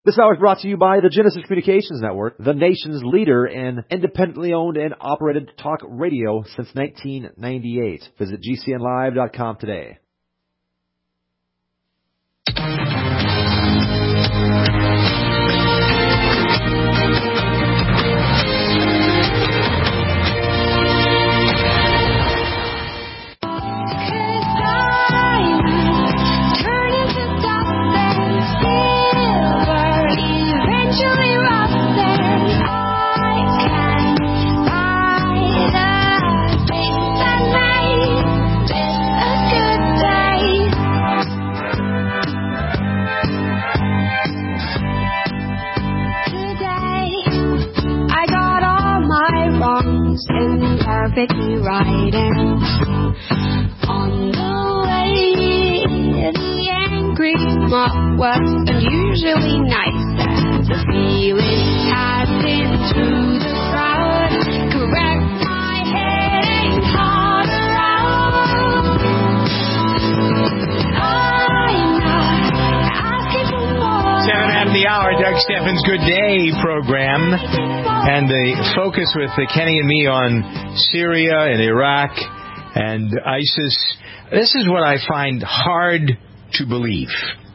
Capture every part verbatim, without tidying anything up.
This hour is brought to you by the Genesis Communications Network, the nation's leader in independently owned and operated talk radio since nineteen ninety-eight. Visit G C N live dot com today. And perfectly right, and on the way, the angry mob was unusually nice, and the feeling passing through the crowd, correct my head and caught around. I'm not asking for more. Seven after the hour, Doug Steffens' Good Day program. And the focus with the Kenny and me on Syria and Iraq and ISIS. This is what I find hard to believe.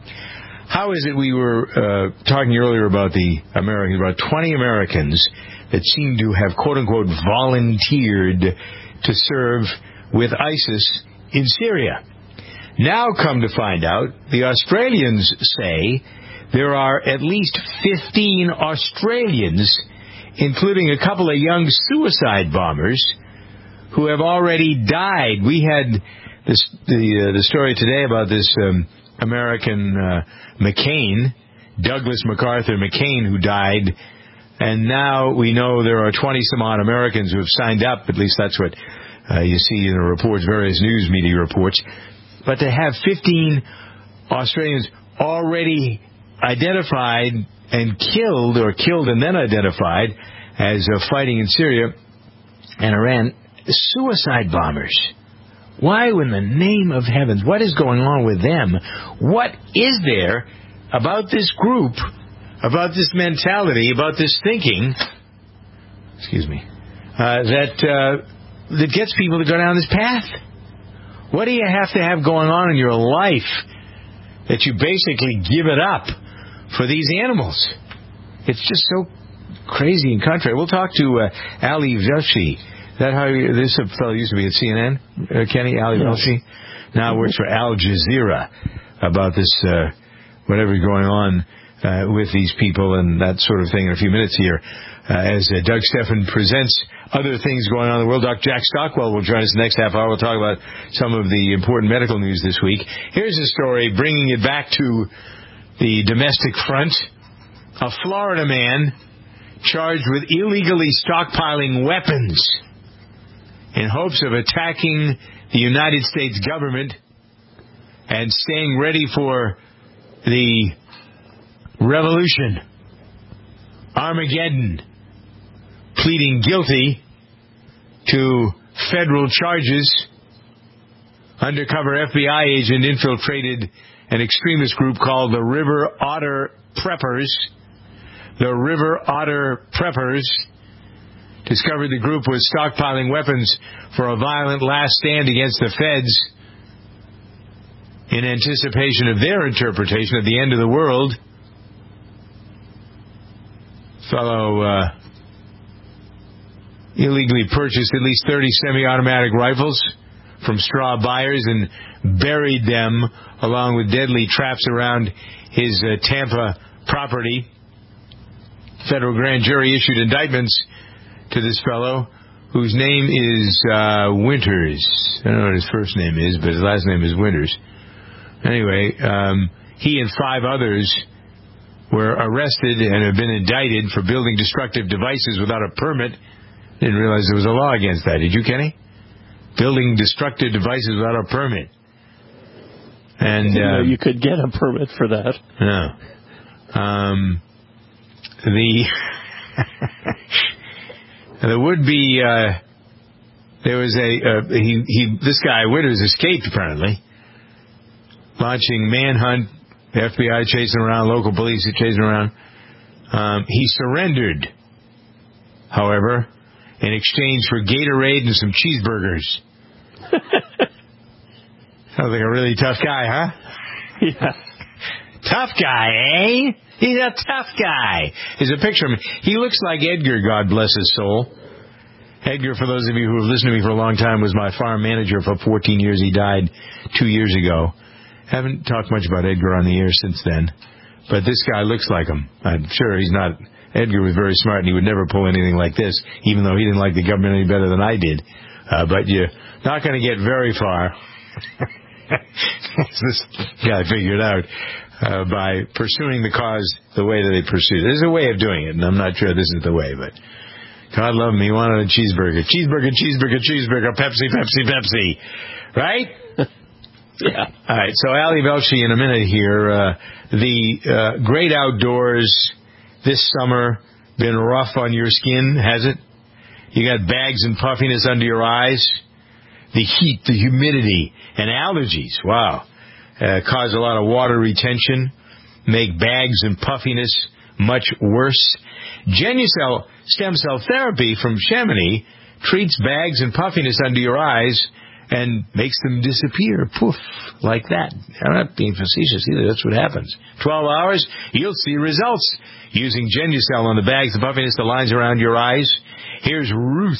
How is it we were uh, talking earlier about the Americans, about twenty Americans that seem to have, quote-unquote, volunteered to serve with ISIS in Syria. Now come to find out, the Australians say there are at least fifteen Australians, including a couple of young suicide bombers, who have already died. We had this, the uh, the story today about this um, American uh, McCain, Douglas MacArthur McCain, who died, and now we know there are twenty-some-odd Americans who have signed up. At least that's what uh, you see in the reports, various news media reports. But to have fifteen Australians already identified and killed, or killed and then identified as uh, fighting in Syria and Iran, suicide bombers. Why, in the name of heavens, what is going on with them? What is there about this group, about this mentality, about this thinking, excuse me, uh, that uh, that gets people to go down this path? What do you have to have going on in your life that you basically give it up for these animals? It's just so crazy and contrary. We'll talk to uh, Ali Velshi. Is that how you, this fellow used to be at C N N, uh, Kenny? Ali yes. Velshi now works for Al Jazeera about this, uh, whatever's going on uh, with these people and that sort of thing in a few minutes here. Uh, as uh, Doug Steffen presents other things going on in the world. Doctor Jack Stockwell will join us the next half hour. We'll talk about some of the important medical news this week. Here's a story bringing it back to the domestic front. A Florida man charged with illegally stockpiling weapons in hopes of attacking the United States government and staying ready for the revolution. Armageddon. Pleading guilty to federal charges. Undercover F B I agent infiltrated an extremist group called the River Otter Preppers. The River Otter Preppers discovered the group was stockpiling weapons for a violent last stand against the feds in anticipation of their interpretation of the end of the world. Fellow uh, illegally purchased at least thirty semi-automatic rifles from straw buyers and buried them along with deadly traps around his uh, Tampa property. Federal grand jury issued indictments to this fellow, whose name is uh, Winters. I don't know what his first name is, but his last name is Winters. Anyway, um, he and five others were arrested and have been indicted for building destructive devices without a permit. Didn't realize there was a law against that. Did you, Kenny? Building destructive devices without a permit. And you, know, um, you could get a permit for that. No. Um, the the would-be uh, there was a uh, he he this guy Winters escaped apparently, launching manhunt The F B I chasing around, local police chasing around. Um, he surrendered, however, in exchange for Gatorade and some cheeseburgers. Sounds like a really tough guy, huh? Yeah. Tough guy, eh? He's a tough guy. There's a picture of him. He looks like Edgar, God bless his soul. Edgar, for those of you who have listened to me for a long time, was my farm manager for fourteen years. He died two years ago. Haven't talked much about Edgar on the air since then. But this guy looks like him. I'm sure he's not. Edgar was very smart, and he would never pull anything like this, even though he didn't like the government any better than I did. Uh, but you're not going to get very far. This guy figured out uh, by pursuing the cause the way that they pursued it. There's a way of doing it, and I'm not sure this is the way, but God love him. He wanted a cheeseburger. Cheeseburger, cheeseburger, cheeseburger, Pepsi, Pepsi, Pepsi. Right? Yeah. All right, so Ali Velshi in a minute here. Uh, the uh, great outdoors this summer been rough on your skin, has it? You got bags and puffiness under your eyes. The heat, the humidity, and allergies, wow, uh, cause a lot of water retention, make bags and puffiness much worse. Genucell stem cell therapy from Chamonix treats bags and puffiness under your eyes and makes them disappear, poof, like that. I'm not being facetious either. That's what happens. twelve hours, you'll see results using Genucell on the bags, the puffiness, the lines around your eyes. Here's Ruth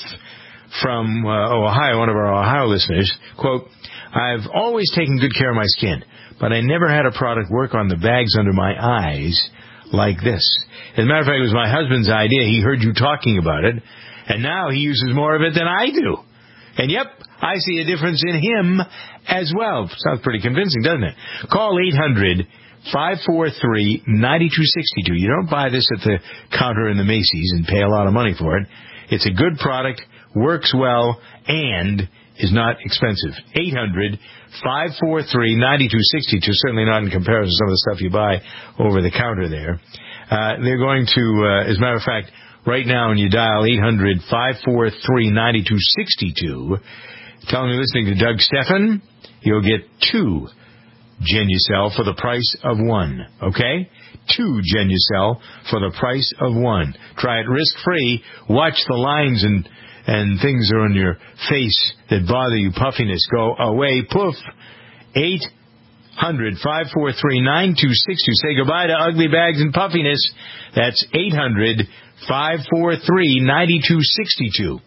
from uh, Ohio, one of our Ohio listeners. Quote, I've always taken good care of my skin, but I never had a product work on the bags under my eyes like this. As a matter of fact, it was my husband's idea. He heard you talking about it, and now he uses more of it than I do. And yep, I see a difference in him as well. Sounds pretty convincing, doesn't it? Call eight hundred, five four three, nine two six two. You don't buy this at the counter in the Macy's and pay a lot of money for it. It's a good product, works well, and is not expensive. eight hundred, five four three, nine two six two. Certainly not in comparison to some of the stuff you buy over the counter there. Uh, they're going to, uh, as a matter of fact, right now when you dial eight hundred, five four three, nine two six two, tell them you're listening to Doug Stephan, you'll get two Genucell for the price of one. Okay? Two Genucell for the price of one. Try it risk-free. Watch the lines and and things are on your face that bother you, puffiness, go away, poof. eight hundred, five four three, nine two six two. Say goodbye to ugly bags and puffiness. That's eight hundred, five four three, nine two six two.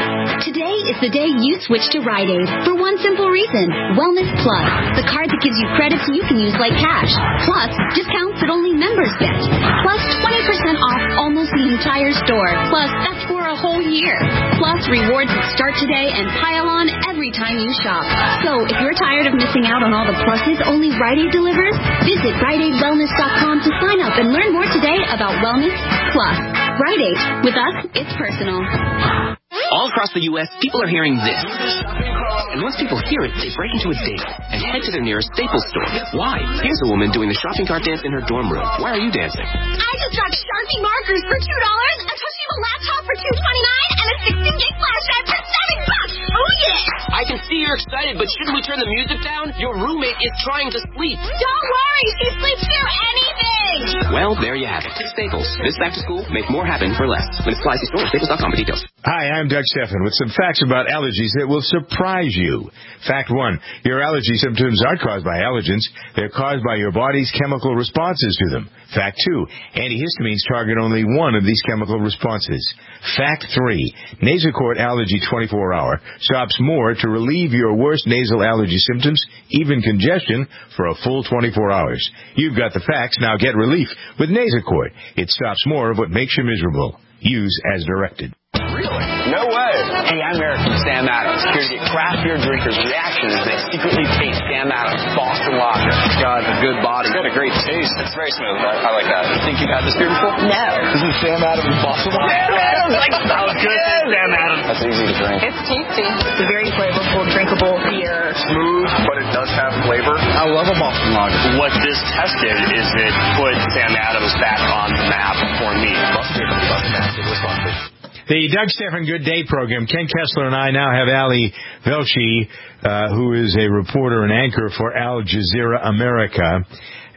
Today is the day you switch to Rite Aid for one simple reason. Wellness Plus, the card that gives you credits you can use like cash. Plus, discounts that only members get. Plus, twenty percent off almost the entire store. Plus, that's for a whole year. Plus, rewards that start today and pile on every time you shop. So, if you're tired of missing out on all the pluses only Rite Aid delivers, visit Rite Aid Wellness dot com to sign up and learn more today about Wellness Plus. Rite Aid. With us, it's personal. All across the U S, people are hearing this. And once people hear it, they break into a date and head to their nearest Staples store. Why? Here's a woman doing the shopping cart dance in her dorm room. Why are you dancing? I just got Sharpie markers for two dollars, a Toshiba laptop for two twenty-nine, and a sixteen gig flash drive for seven bucks. Oh yeah! I can see you're excited, but shouldn't we turn the music down? Your roommate is trying to sleep. Don't worry, she sleeps through anything. Well, there you have it. Staples. This back to school, make more happen for less. When it applies to store, staples dot com for details. Hi, I'm Doug Stephan with some facts about allergies that will surprise you. Fact one, your allergy symptoms aren't caused by allergens. They're caused by your body's chemical responses to them. Fact two, antihistamines target only one of these chemical responses. Fact three, Nasacort Allergy twenty-four hour stops more to relieve your worst nasal allergy symptoms, even congestion, for a full twenty-four hours. You've got the facts, now get relief with Nasacort. It stops more of what makes you miserable. Use as directed. Really? No way. Hey, I'm Eric from Sam Adams, here to get craft beer drinkers' reactions as they secretly taste Sam Adams Boston Lager. God, it's a good body. It's got a great taste. It's very smooth. I, I like that. You think you've had this beer before? No. This is Sam Adams Boston Lager. Sam Adams! Like, that was good. Sam Adams. That's easy to drink. It's tasty. It's a very flavorful, drinkable beer. Smooth, but it does have flavor. I love a Boston Lager. What this test did is it put Sam Adams back on the map for me. The Doug Stephan Good Day program. Ken Kessler and I now have Ali Velshi, uh, who is a reporter and anchor for Al Jazeera America.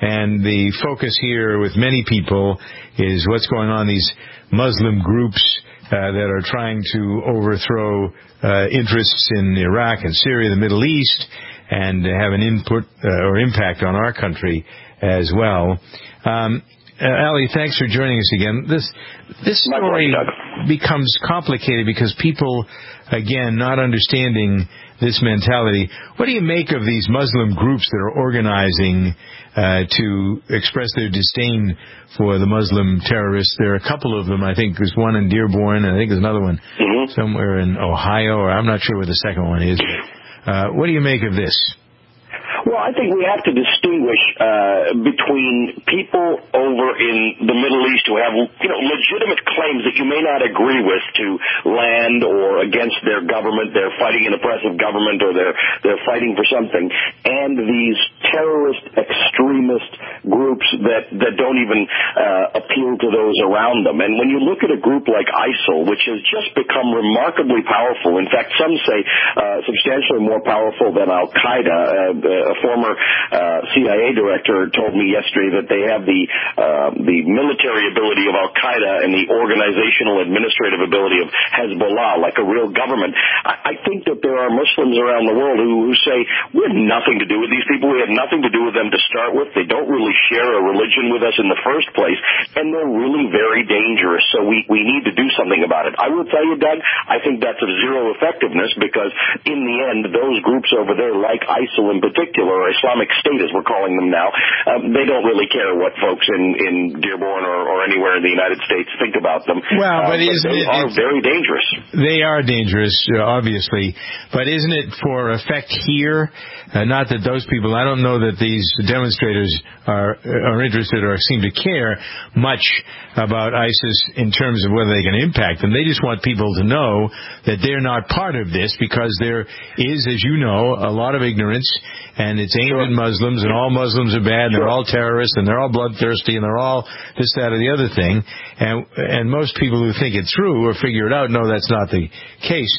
And the focus here with many people is what's going on, these Muslim groups uh, that are trying to overthrow uh, interests in Iraq and Syria, the Middle East, and have an input uh, or impact on our country as well. Um, uh, Ali, thanks for joining us again. This this story becomes complicated because people, again, not understanding this mentality. What do you make of these Muslim groups that are organizing uh, to express their disdain for the Muslim terrorists? There are a couple of them. I think there's one in Dearborn, and I think there's another one mm-hmm. somewhere in Ohio, or I'm not sure where the second one is. Uh, what do you make of this? Well, I think we have to distinguish uh, between people over in the Middle East who have, you know, legitimate claims that you may not agree with to land or against their government. They're fighting an oppressive government, or they're they're fighting for something, and these terrorist extremist groups that that don't even uh, appeal to those around them. And when you look at a group like ISIL, which has just become remarkably powerful, in fact, some say uh, substantially more powerful than Al Qaeda. Uh, A former uh, C I A director told me yesterday that they have the uh, the military ability of Al Qaeda and the organizational administrative ability of Hezbollah, like a real government. I, I think that there are Muslims around the world who, who say we have nothing to do with these people. We have nothing to do with them to start with. They don't really share a religion with us in the first place, and they're really very dangerous. So we we need to do something about it. I will tell you, Doug, I think that's of zero effectiveness, because in the end, those groups over there, like ISIL in particular, or Islamic State as we're calling them now, um, they don't really care what folks in, in Dearborn or, or anywhere in the United States think about them. Well, but, uh, but they it, are very dangerous. They are dangerous, uh, obviously. But isn't it for effect here? Uh, not that those people, I don't know that these demonstrators are are interested or seem to care much about ISIS in terms of whether they can impact them. They just want people to know that they're not part of this, because there is, as you know, a lot of ignorance, and it's aimed sure. at Muslims, and all Muslims are bad, and sure. they're all terrorists, and they're all bloodthirsty, and they're all this, that, or the other thing. And and most people who think it through or figure it out know that's not the case.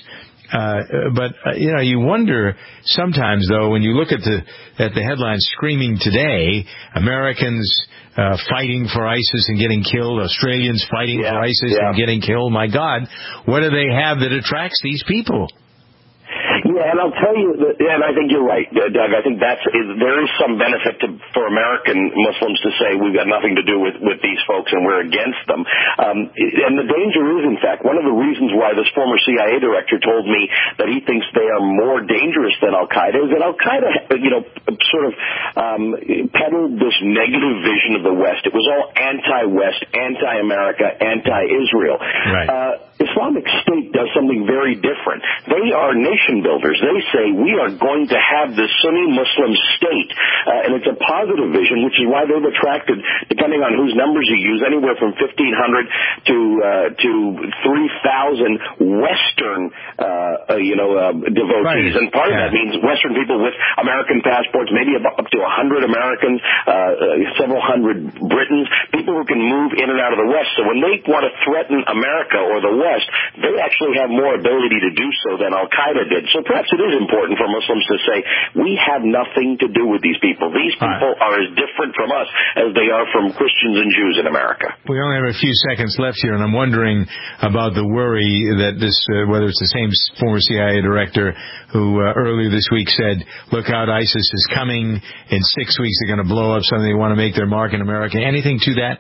Uh, but, uh, you know, you wonder sometimes, though, when you look at the at the headlines screaming today, Americans uh, fighting for ISIS and getting killed, Australians fighting yeah, for ISIS yeah. and getting killed. My God, what do they have that attracts these people? Yeah, and I'll tell you, that, and I think you're right, Doug. I think that's is, there is some benefit to, for American Muslims to say we've got nothing to do with, with these folks and we're against them. Um, and the danger is, in fact, one of the reasons why this former C I A director told me that he thinks they are more dangerous than Al Qaeda is that Al Qaeda, you know, sort of um, peddled this negative vision of the West. It was all anti-West, anti-America, anti-Israel. Right. Uh, Islamic State does something very different. They are nation builders. They say we are going to have this Sunni Muslim state, uh, and it's a positive vision, which is why they've attracted, depending on whose numbers you use, anywhere from fifteen hundred to uh, to three thousand Western, uh, uh, you know, uh, devotees. Right. And part yeah. of that means Western people with American passports, maybe up to a hundred Americans, uh, uh, several hundred Britons, people who can move in and out of the West. So when they want to threaten America or the West, they actually have more ability to do so than Al Qaeda did. So perhaps it is important for Muslims to say, we have nothing to do with these people. These people right. are as different from us as they are from Christians and Jews in America. We only have a few seconds left here, and I'm wondering about the worry that this, uh, whether it's the same former C I A director who uh, earlier this week said, look out, ISIS is coming. In six weeks they're going to blow up something. They want to make their mark in America. Anything to that?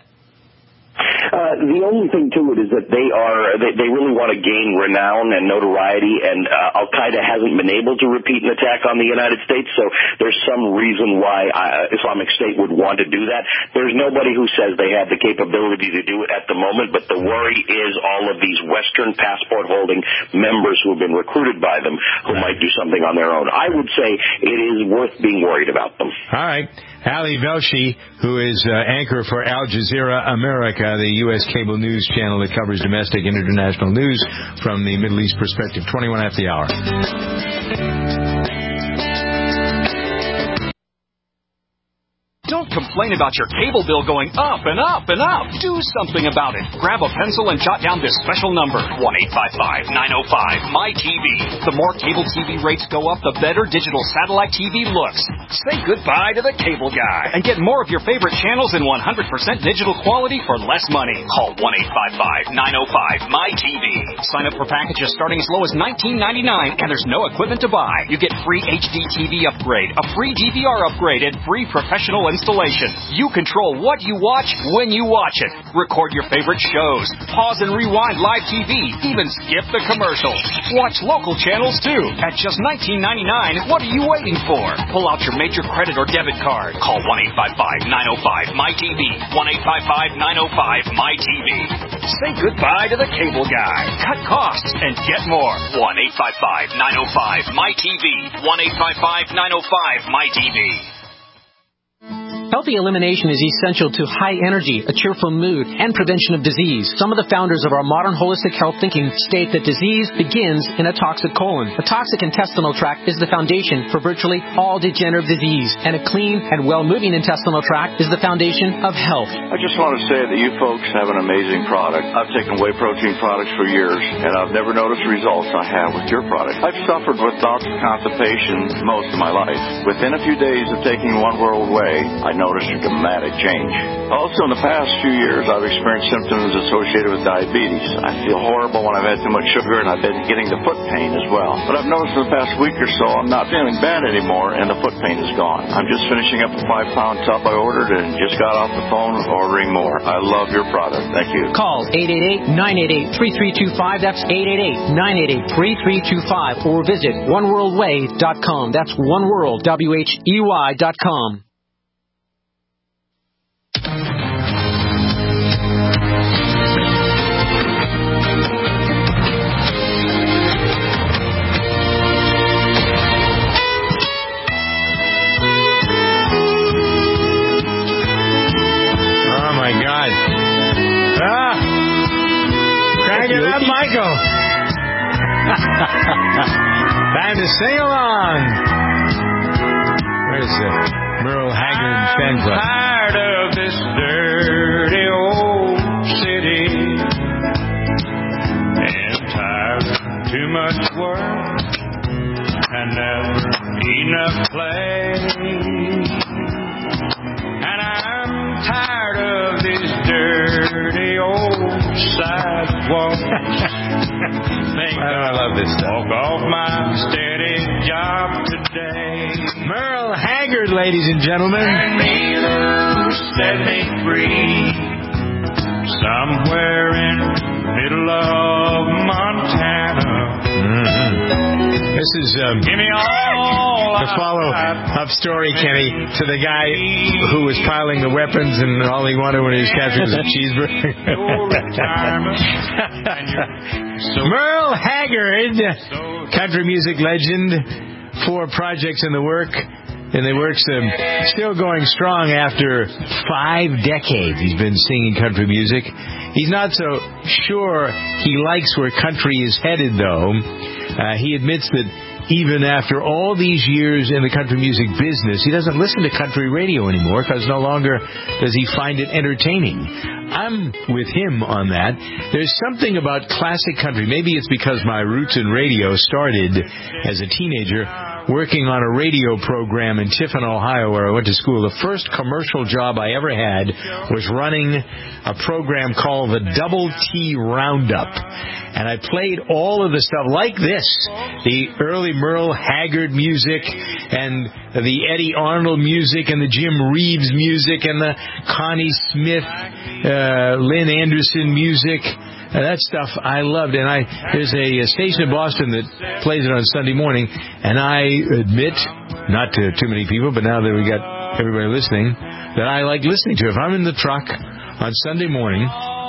Uh, the only thing to it is that they are they, they really want to gain renown and notoriety, and uh, Al Qaeda hasn't been able to repeat an attack on the United States, so there's some reason why uh, Islamic State would want to do that. There's nobody who says they have the capability to do it at the moment, but the worry is all of these Western passport-holding members who have been recruited by them who right. might do something on their own. I would say it is worth being worried about them. All right. Ali Velshi, who is uh, anchor for Al Jazeera America, the U S cable news channel that covers domestic and international news from the Middle East perspective, twenty-one after the hour. Don't complain about your cable bill going up and up and up. Do something about it. Grab a pencil and jot down this special number, one eight five five, nine oh five, M Y T V. The more cable T V rates go up, the better digital satellite T V looks. Say goodbye to the cable guy and get more of your favorite channels in one hundred percent digital quality for less money. Call one eight five five, nine oh five, M Y T V. Sign up for packages starting as low as nineteen ninety-nine, and there's no equipment to buy. You get free H D T V upgrade, a free D V R upgrade, and free professional installation. You control what you watch when you watch it. Record your favorite shows. Pause and rewind live T V. Even skip the commercials. Watch local channels too. At just nineteen ninety-nine, what are you waiting for? Pull out your major credit or debit card. Call one eight five five, nine oh five, M Y T V. one eight five five, nine oh five, M Y T V. Say goodbye to the cable guy. Cut costs and get more. one eight five five, nine oh five, M Y T V. one eight five five, nine oh five, M Y T V. Healthy elimination is essential to high energy, a cheerful mood, and prevention of disease. Some of the founders of our modern holistic health thinking state that disease begins in a toxic colon. A toxic intestinal tract is the foundation for virtually all degenerative disease, and a clean and well-moving intestinal tract is the foundation of health. I just want to say that you folks have an amazing product. I've taken whey protein products for years, and I've never noticed the results I have with your product. I've suffered with bouts of constipation most of my life. Within a few days of taking One World Whey, I noticed a dramatic change. Also, in the past few years, I've experienced symptoms associated with diabetes. I feel horrible when I've had too much sugar, and I've been getting the foot pain as well. But I've noticed in the past week or so, I'm not feeling bad anymore, and the foot pain is gone. I'm just finishing up a five-pound tub I ordered and just got off the phone ordering more. I love your product. Thank you. Call eight eight eight, nine eight eight, three three two five. That's eight eight eight, nine eight eight, three three two five. Or visit one world whey dot com. That's oneworld, W H E Y dot com. Ah! Crank it up, Michael! Time to sing along! Where's the Merle Haggard fan club? I'm tired of this dirty old city, and tired of too much work and never enough play. And I'm tired of this dirty old sidewalk. Think I love this stuff. Walk off my steady job today. Merle Haggard, ladies and gentlemen. Turn me loose, set me free. Somewhere in the middle of Montana. Mm-hmm. This is um, Give me all the follow-up story, Kenny, to the guy who was piling the weapons and all he wanted when he was captured was a cheeseburger. Merle Haggard, country music legend, four projects in the work. And the work's um, still going strong after five decades. He's been singing country music. He's not so sure he likes where country is headed, though. Uh, he admits that even after all these years in the country music business, he doesn't listen to country radio anymore because no longer does he find it entertaining. I'm with him on that. There's something about classic country. Maybe it's because my roots in radio started as a teenager working on a radio program in Tiffin, Ohio, where I went to school. The first commercial job I ever had was running a program called the Double T Roundup. And I played all of the stuff like this, the early Merle Haggard music and the Eddie Arnold music and the Jim Reeves music and the Connie Smith, uh, Lynn Anderson music. Uh, that stuff I loved, and I there's a, a station in Boston that plays it on Sunday morning, and I admit, not to too many people, but now that we got everybody listening, that I like listening to it. If I'm in the truck on Sunday morning,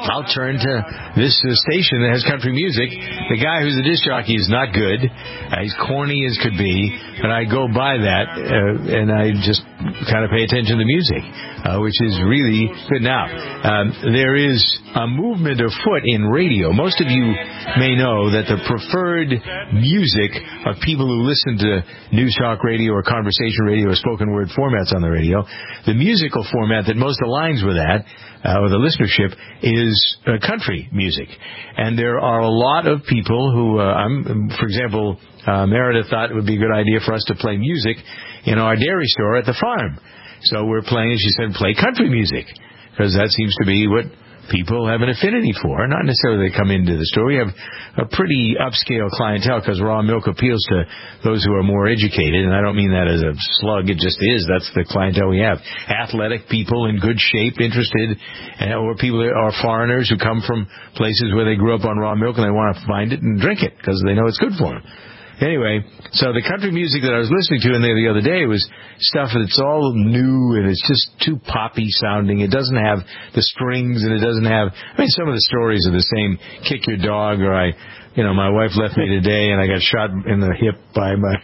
I'll turn to this uh, station that has country music. The guy who's the disc jockey is not good. Uh, he's corny as could be, but I go by that, uh, and I just kind of pay attention to the music, uh, which is really good. Now, um, there is a movement afoot in radio. Most of you may know that the preferred music of people who listen to news talk radio or conversation radio or spoken word formats on the radio, the musical format that most aligns with that, uh, or the listenership, is uh, country music. And there are a lot of people who, uh, I'm, for example, uh, Meredith thought it would be a good idea for us to play music in our dairy store at the farm. So we're playing, she said, play country music, because that seems to be what people have an affinity for. Not necessarily they come into the store. We have a pretty upscale clientele because raw milk appeals to those who are more educated, and I don't mean that as a slug. It just is. That's the clientele we have. Athletic people in good shape, interested, or people that are foreigners who come from places where they grew up on raw milk and they want to find it and drink it because they know it's good for them. Anyway, so the country music that I was listening to in there the other day was stuff that's all new and it's just too poppy sounding. It doesn't have the strings and it doesn't have, I mean, some of the stories are the same, kick your dog, or I, you know, my wife left me today and I got shot in the hip by my,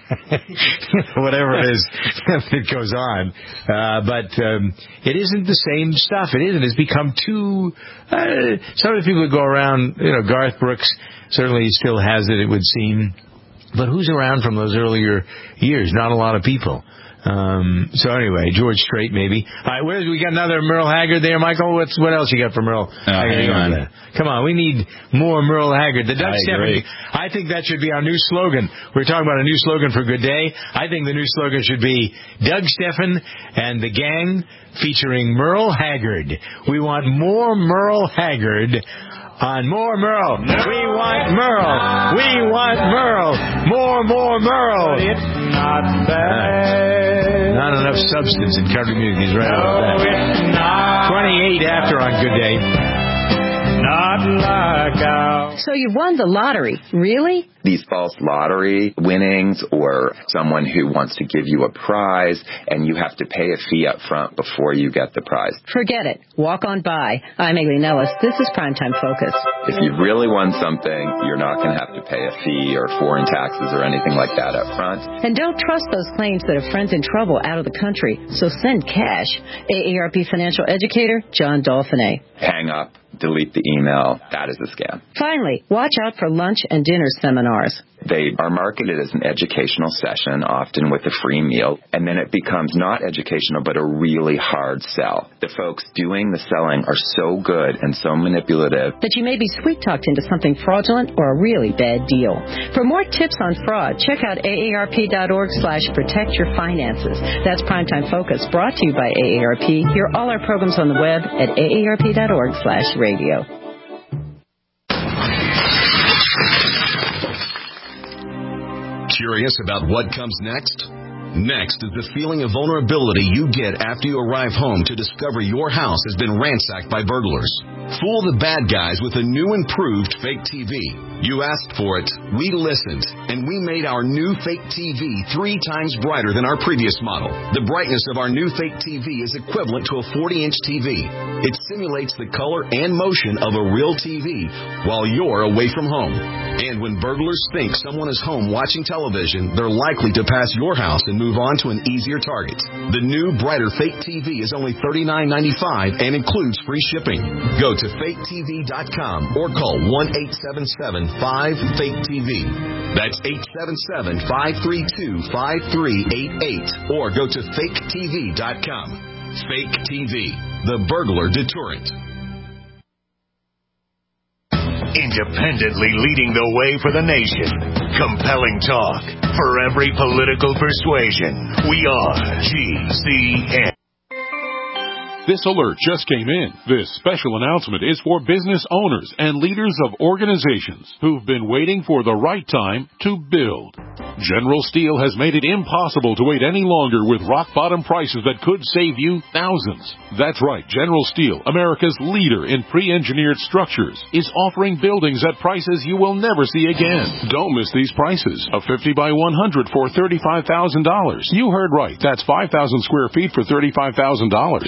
whatever it is that goes on. Uh, but um, it isn't the same stuff. It isn't. It's become too, uh, some of the people that go around, you know, Garth Brooks certainly still has it, it would seem. But who's around from those earlier years? Not a lot of people. Um, so anyway, George Strait maybe. All right, where's, we got another Merle Haggard there, Michael. What's what else you got for Merle? Oh, hang on. Come on, we need more Merle Haggard. The Doug I Stephan. agree. I think that should be our new slogan. We're talking about a new slogan for Good Day. I think the new slogan should be Doug Stephan and the gang featuring Merle Haggard. We want more Merle Haggard. On more Merle. We want Merle. We want Merle. More, more Merle. But it's not bad. Uh, not enough substance in country music. He's right no, about that. It's not twenty-eight after on Good Day. Not like our... So you won the lottery. Really? These false lottery winnings, or someone who wants to give you a prize and you have to pay a fee up front before you get the prize. Forget it. Walk on by. I'm Aileen Ellis. This is Primetime Focus. If you really won something, you're not going to have to pay a fee or foreign taxes or anything like that up front. And don't trust those claims that a friend's in trouble out of the country. So send cash. A A R P financial educator, John Dolphinet. Hang up. Delete the email. That is a scam. Finally, watch out for lunch and dinner seminars. They are marketed as an educational session, often with a free meal, and then it becomes not educational, but a really hard sell. The folks doing the selling are so good and so manipulative that you may be sweet-talked into something fraudulent or a really bad deal. For more tips on fraud, check out aarp.org slash protect your finances. That's Primetime Focus, brought to you by A A R P. Hear all our programs on the web at aarp.org slash radio. Curious about what comes next? Next is the feeling of vulnerability you get after you arrive home to discover your house has been ransacked by burglars. Fool the bad guys with a new improved fake T V. You asked for it, we listened, and we made our new fake T V three times brighter than our previous model. The brightness of our new fake T V is equivalent to a forty-inch T V. It simulates the color and motion of a real T V while you're away from home. And when burglars think someone is home watching television, they're likely to pass your house and move on to an easier target. The new, brighter fake T V is only thirty-nine ninety-five and includes free shipping. Go to fake T V dot com or call one eight seven seven five fake T V. That's eight seven seven five three two five three eight eight or go to fake T V dot com. Fake T V, the burglar deterrent. Independently leading the way for the nation. Compelling talk for every political persuasion. We are G C N. This alert just came in. This special announcement is for business owners and leaders of organizations who've been waiting for the right time to build. General Steel has made it impossible to wait any longer with rock-bottom prices that could save you thousands. That's right. General Steel, America's leader in pre-engineered structures, is offering buildings at prices you will never see again. Don't miss these prices. A fifty by one hundred for thirty-five thousand dollars. You heard right. That's five thousand square feet for thirty-five thousand dollars. Manufactured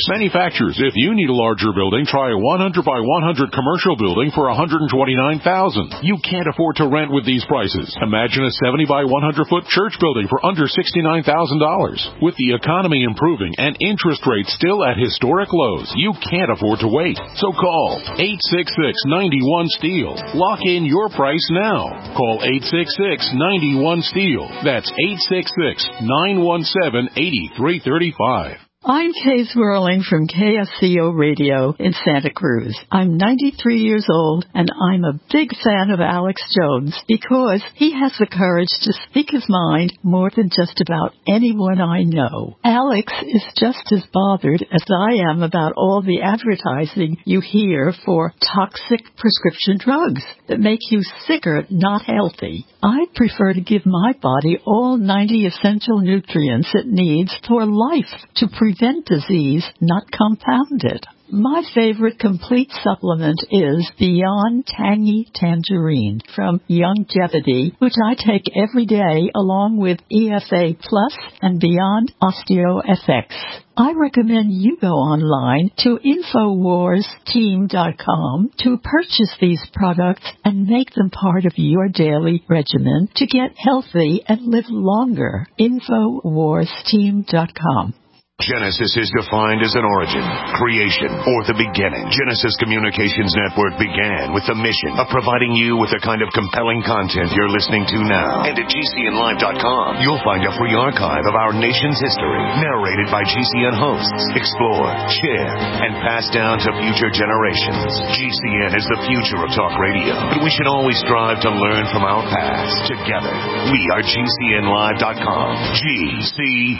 manufacturers. If you need a larger building, try a one hundred by one hundred commercial building for one hundred twenty-nine thousand dollars. You can't afford to rent with these prices. Imagine a seventy by one hundred foot church building for under sixty-nine thousand dollars. With the economy improving and interest rates still at historic lows, you can't afford to wait. So call eight six six, nine one, STEEL. Lock in your price now. Call eight six six, nine one, STEEL. That's eight six six, nine one seven, eight three three five. I'm Kay Swirling from K S C O Radio in Santa Cruz. I'm ninety-three years old, and I'm a big fan of Alex Jones because he has the courage to speak his mind more than just about anyone I know. Alex is just as bothered as I am about all the advertising you hear for toxic prescription drugs that make you sicker, not healthy. I prefer to give my body all ninety essential nutrients it needs for life to prevent disease, not compound it. My favorite complete supplement is Beyond Tangy Tangerine from Youngevity, which I take every day along with E F A Plus and Beyond OsteoFX. I recommend you go online to Infowars Team dot com to purchase these products and make them part of your daily regimen to get healthy and live longer. Infowars Team dot com. Genesis is defined as an origin, creation, or the beginning. Genesis Communications Network began with the mission of providing you with the kind of compelling content you're listening to now. And at G C N Live dot com, you'll find a free archive of our nation's history, narrated by G C N hosts, explored, shared, and passed down to future generations. G C N is the future of talk radio, but we should always strive to learn from our past. Together, we are G C N Live dot com. G C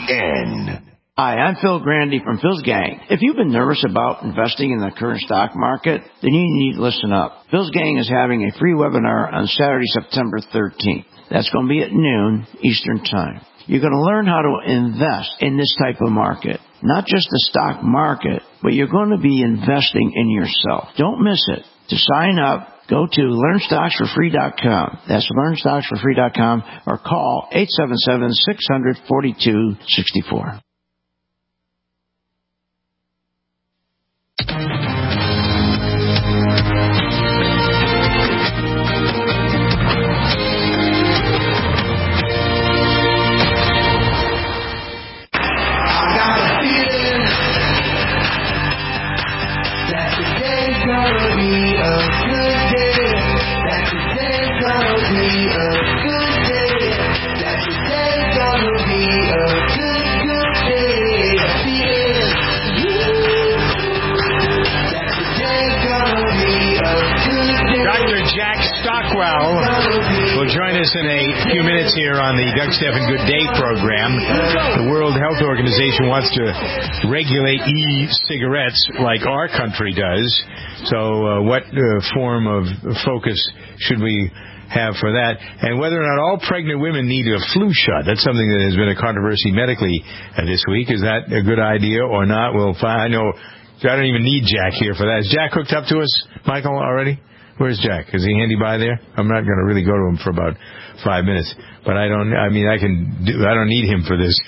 N. Hi, I'm Phil Grandy from Phil's Gang. If you've been nervous about investing in the current stock market, then you need to listen up. Phil's Gang is having a free webinar on Saturday, September thirteenth. That's going to be at noon Eastern Time. You're going to learn how to invest in this type of market. Not just the stock market, but you're going to be investing in yourself. Don't miss it. To sign up, go to learn stocks for free dot com. That's learn stocks for free dot com or call eight seven seven, six hundred, forty-two sixty-four. Will join us in a few minutes here on the Doug Stephan Good Day program. The World Health Organization wants to regulate e-cigarettes like our country does. So uh, what uh, form of focus should we have for that? And whether or not all pregnant women need a flu shot. That's something that has been a controversy medically uh, this week. Is that a good idea or not? We'll find. I know I don't even need Jack here for that. Is Jack hooked up to us, Michael, already? Where's Jack? Is he handy by there? I'm not going to really go to him for about five minutes. But I don't, I mean, I can do, I don't need him for this.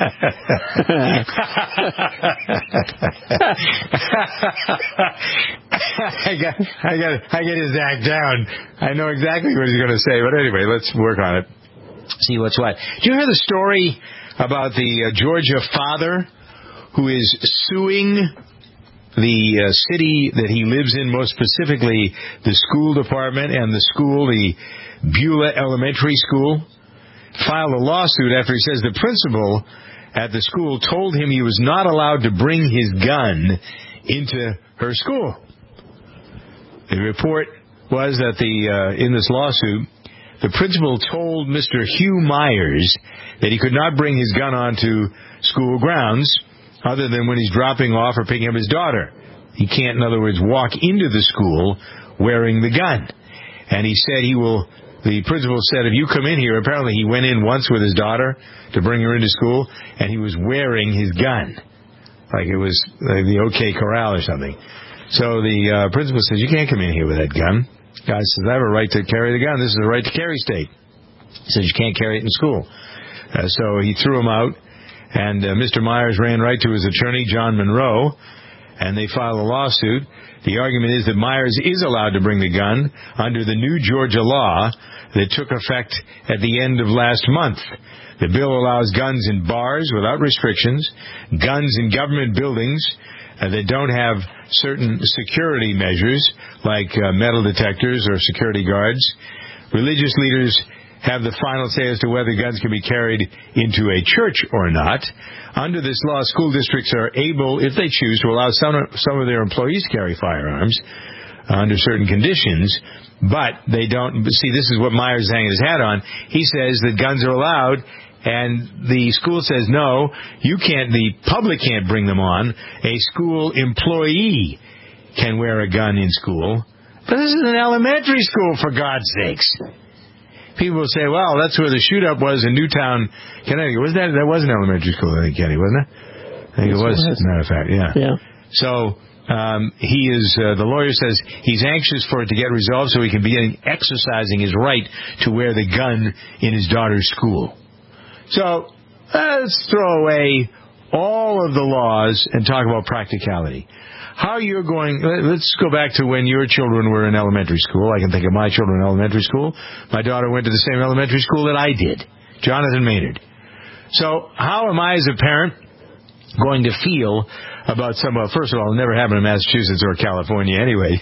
I got, I got, I get his act down. I know exactly what he's going to say. But anyway, let's work on it. See what's what. Did you hear the story about the uh, Georgia father who is suing the uh, city that he lives in, most specifically the school department and the school, the Beulah Elementary School, filed a lawsuit after he says the principal at the school told him he was not allowed to bring his gun into her school. The report was that the uh, in this lawsuit, the principal told Mister Hugh Myers that he could not bring his gun onto school grounds other than when he's dropping off or picking up his daughter. He can't, in other words, walk into the school wearing the gun. And he said he will, the principal said, if you come in here, apparently he went in once with his daughter to bring her into school, and he was wearing his gun. Like it was like the OK Corral or something. So the uh, principal says, you can't come in here with that gun. The guy says, I have a right to carry the gun. This is a right to carry state. He says, you can't carry it in school. Uh, so he threw him out. And uh, Mister Myers ran right to his attorney, John Monroe, and they file a lawsuit. The argument is that Myers is allowed to bring the gun under the new Georgia law that took effect at the end of last month. The bill allows guns in bars without restrictions, guns in government buildings uh, that don't have certain security measures like uh, metal detectors or security guards. Religious leaders have the final say as to whether guns can be carried into a church or not. Under this law, school districts are able, if they choose, to allow some, some of their employees to carry firearms uh, under certain conditions, but they don't. See, this is what Myers is hanging his hat on. He says that guns are allowed, and the school says, no, you can't, the public can't bring them on. A school employee can wear a gun in school. But this is an elementary school, for God's sakes. People will say, well, that's where the shoot-up was in Newtown, Connecticut. Was that, that was an elementary school, I think, Kenny, wasn't it? I think it was, as a matter of fact, yeah. Yeah. So um, he is, uh, the lawyer says he's anxious for it to get resolved so he can begin exercising his right to wear the gun in his daughter's school. So let's throw away all of the laws and talk about practicality. How you're going, let's go back to when your children were in elementary school. I can think of my children in elementary school. My daughter went to the same elementary school that I did, Jonathan Maynard. So how am I as a parent going to feel about some, well, first of all, it never happened in Massachusetts or California anyway.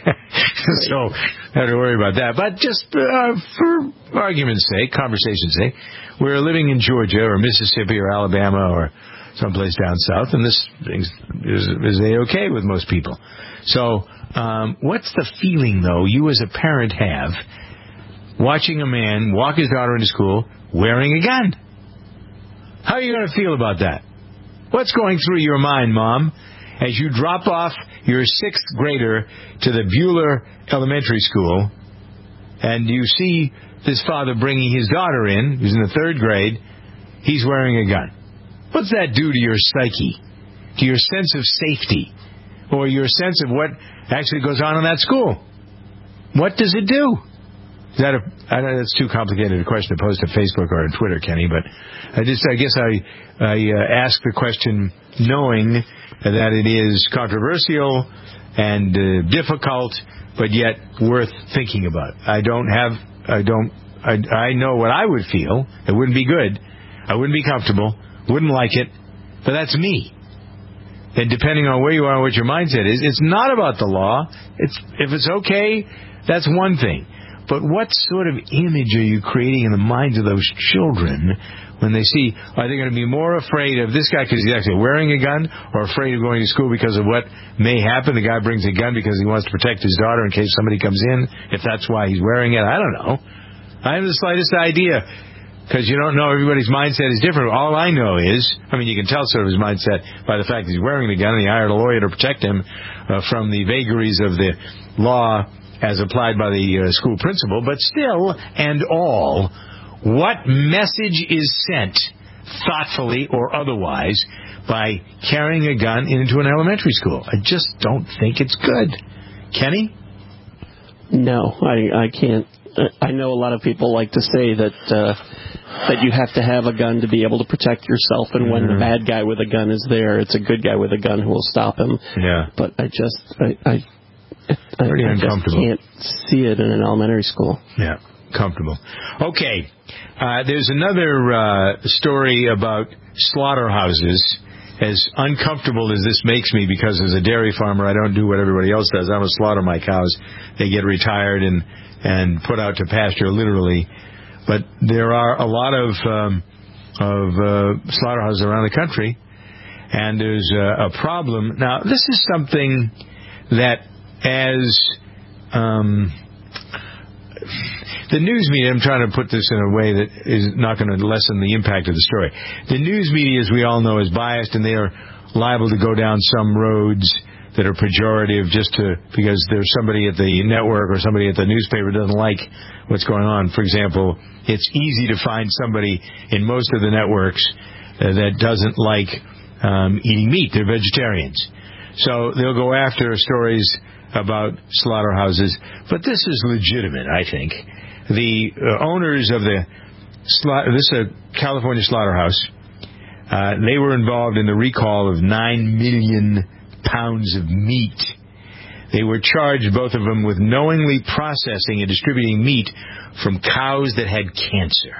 So I have to worry about that. But just uh, for argument's sake, conversation's sake, we're living in Georgia or Mississippi or Alabama or someplace down south, and this is, is A-okay with most people. So um, what's the feeling, though, you as a parent have watching a man walk his daughter into school wearing a gun? How are you going to feel about that? What's going through your mind, Mom, as you drop off your sixth grader to the Bueller Elementary School, and you see this father bringing his daughter in, who's in the third grade, he's wearing a gun? What's that do to your psyche, to your sense of safety, or your sense of what actually goes on in that school? What does it do? Is that a, I know that's too complicated a question to pose to Facebook or on Twitter, Kenny, but I just, I guess I, I uh, ask the question knowing that it is controversial and uh, difficult, but yet worth thinking about. I don't have, I don't, I, I know what I would feel. It wouldn't be good. I wouldn't be comfortable. Wouldn't like it, but that's me. And depending on where you are and what your mindset is, it's not about the law. It's if it's okay, that's one thing. But what sort of image are you creating in the minds of those children when they see, are they going to be more afraid of this guy because he's actually wearing a gun, or afraid of going to school because of what may happen? The guy brings a gun because he wants to protect his daughter in case somebody comes in, if that's why he's wearing it. I don't know. I have the slightest idea. Because you don't know, everybody's mindset is different. All I know is, I mean, you can tell sort of his mindset by the fact that he's wearing the gun and he hired a lawyer to protect him uh, from the vagaries of the law as applied by the uh, school principal. But still and all, what message is sent, thoughtfully or otherwise, by carrying a gun into an elementary school? I just don't think it's good. Kenny? No, I, I can't. I know a lot of people like to say that uh, that you have to have a gun to be able to protect yourself, and when the bad guy with a gun is there, it's a good guy with a gun who will stop him. Yeah. But I just, I, I, I, Pretty I just uncomfortable. can't see it in an elementary school. Yeah, comfortable. Okay, uh, there's another uh, story about slaughterhouses. As uncomfortable as this makes me, because as a dairy farmer, I don't do what everybody else does. I don't slaughter my cows. They get retired and and put out to pasture, literally. But there are a lot of um, of uh, slaughterhouses around the country, and there's a, a problem. Now, this is something that as um, the news media, I'm trying to put this in a way that is not going to lessen the impact of the story. The news media, as we all know, is biased, and they are liable to go down some roads that are pejorative just to because there's somebody at the network or somebody at the newspaper doesn't like what's going on. For example, it's easy to find somebody in most of the networks uh, that doesn't like um, eating meat. They're vegetarians. So they'll go after stories about slaughterhouses. But this is legitimate, I think. The uh, owners of the sla- this is a California slaughterhouse. Uh, they were involved in the recall of nine million pounds of meat. They were charged, both of them, with knowingly processing and distributing meat from cows that had cancer.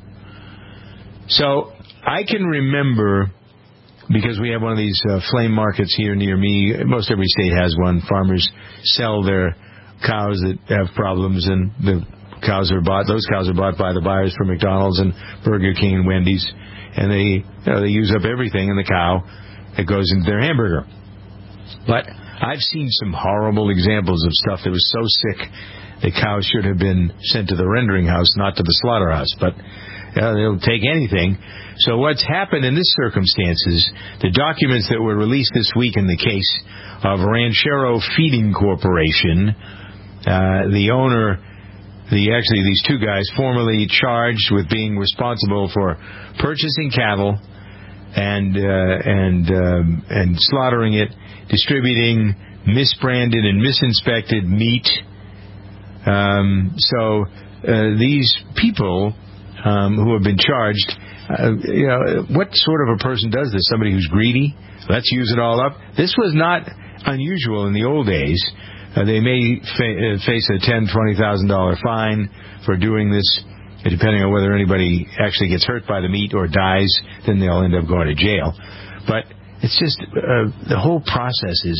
So I can remember, because we have one of these uh, flame markets here near me. Most every state has one. Farmers sell their cows that have problems, and the cows are bought. Those cows are bought by the buyers for McDonald's and Burger King and Wendy's, and they, you know, they use up everything in the cow that goes into their hamburger. But I've seen some horrible examples of stuff that was so sick the cows should have been sent to the rendering house, not to the slaughterhouse. But uh, they'll take anything. So what's happened in this circumstances, the documents that were released this week in the case of Ranchero Feeding Corporation, uh, the owner, the actually these two guys formerly charged with being responsible for purchasing cattle and uh, and um, and slaughtering it, distributing misbranded and misinspected meat. Um, so uh, these people um, who have been charged, uh, you know, what sort of a person does this? Somebody who's greedy? Let's use it all up. This was not unusual in the old days. Uh, they may fa- uh, face a ten thousand dollars, twenty thousand dollars fine for doing this, depending on whether anybody actually gets hurt by the meat or dies. Then they'll end up going to jail. But it's just uh, the whole process is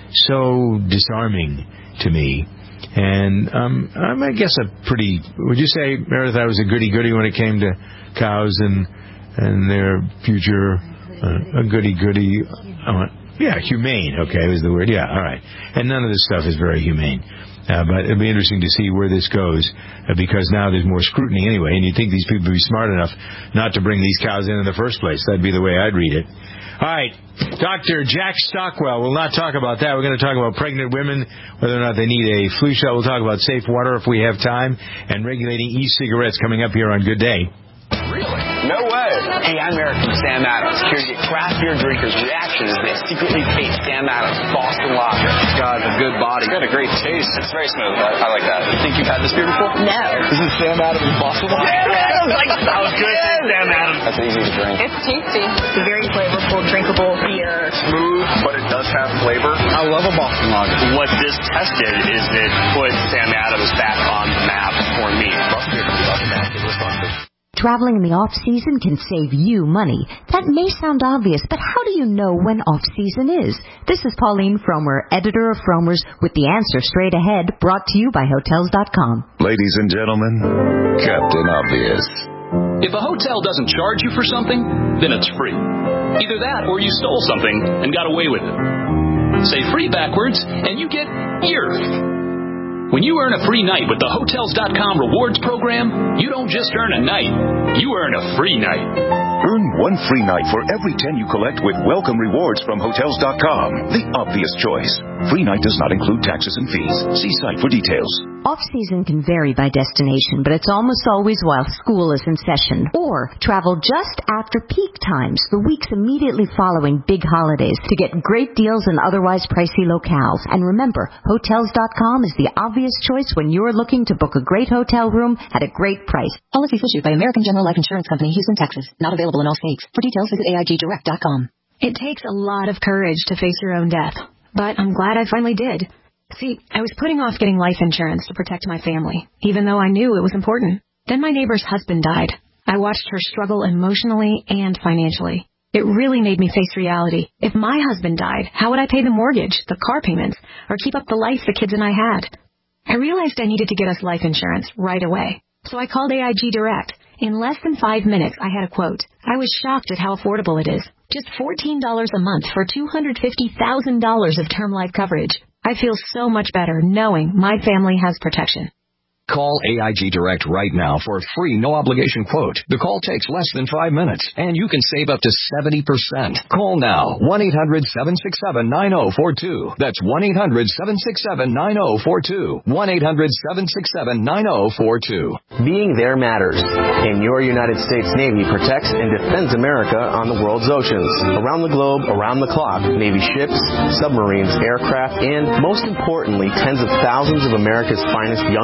so disarming to me. And um, I'm, I guess, a pretty... Would you say, Meredith, I was a goody-goody when it came to cows and and their future? Uh, a goody-goody... Uh, yeah, humane, okay, was the word. Yeah, all right. And none of this stuff is very humane. Uh, but it'll be interesting to see where this goes, uh, because now there's more scrutiny anyway, and you'd think these people would be smart enough not to bring these cows in in the first place. That'd be the way I'd read it. All right, Doctor Jack Stockwell. We'll not talk about that. We're going to talk about pregnant women, whether or not they need a flu shot. We'll talk about safe water if we have time, and regulating e-cigarettes coming up here on Good Day. Really? No way. Hey, I'm Eric from Sam Adams, here to get craft beer drinkers' reaction as they secretly taste Sam Adams Boston Lager. God, a good body. It's got a great taste. It's very smooth. I, I like that. You think you've had this beer before? No. This is Sam Adams Boston Lager. Sam Adams! Like, sounds good. Yes. Sam Adams. That's easy to drink. It's tasty. It's a very flavorful, drinkable beer. Smooth, but it does have flavor. I love a Boston Lager. What this test did is it put Sam Adams back on the map for me. Boston beer comes off the map. It was fun. Traveling in the off-season can save you money. That may sound obvious, but how do you know when off-season is? This is Pauline Fromer, editor of Fromer's, with the answer straight ahead, brought to you by Hotels dot com. Ladies and gentlemen, Captain Obvious. If a hotel doesn't charge you for something, then it's free. Either that or you stole something and got away with it. Say free backwards and you get ear. When you earn a free night with the Hotels dot com rewards program, you don't just earn a night, you earn a free night. Earn one free night for every ten you collect with welcome rewards from Hotels dot com. The obvious choice. Free night does not include taxes and fees. See site for details. Off-season can vary by destination, but it's almost always while school is in session. Or travel just after peak times, the weeks immediately following big holidays, to get great deals in otherwise pricey locales. And remember, Hotels dot com is the obvious choice when you're looking to book a great hotel room at a great price. Policies issued by American General Life Insurance Company, Houston, Texas. Not available in all states. For details, visit A I G direct dot com. It takes a lot of courage to face your own death, but I'm glad I finally did. See, I was putting off getting life insurance to protect my family, even though I knew it was important. Then my neighbor's husband died. I watched her struggle emotionally and financially. It really made me face reality. If my husband died, how would I pay the mortgage, the car payments, or keep up the life the kids and I had? I realized I needed to get us life insurance right away. So I called A I G Direct. In less than five minutes, I had a quote. I was shocked at how affordable it is. Just fourteen dollars a month for two hundred fifty thousand dollars of term life coverage. I feel so much better knowing my family has protection. Call A I G Direct right now for a free, no-obligation quote. The call takes less than five minutes, and you can save up to seventy percent. Call now, one eight hundred seven six seven nine zero four two. That's one eight hundred seven six seven nine zero four two. one eight hundred seven six seven nine zero four two. Being there matters, and your United States Navy protects and defends America on the world's oceans. Around the globe, around the clock, Navy ships, submarines, aircraft, and, most importantly, tens of thousands of America's finest young men and women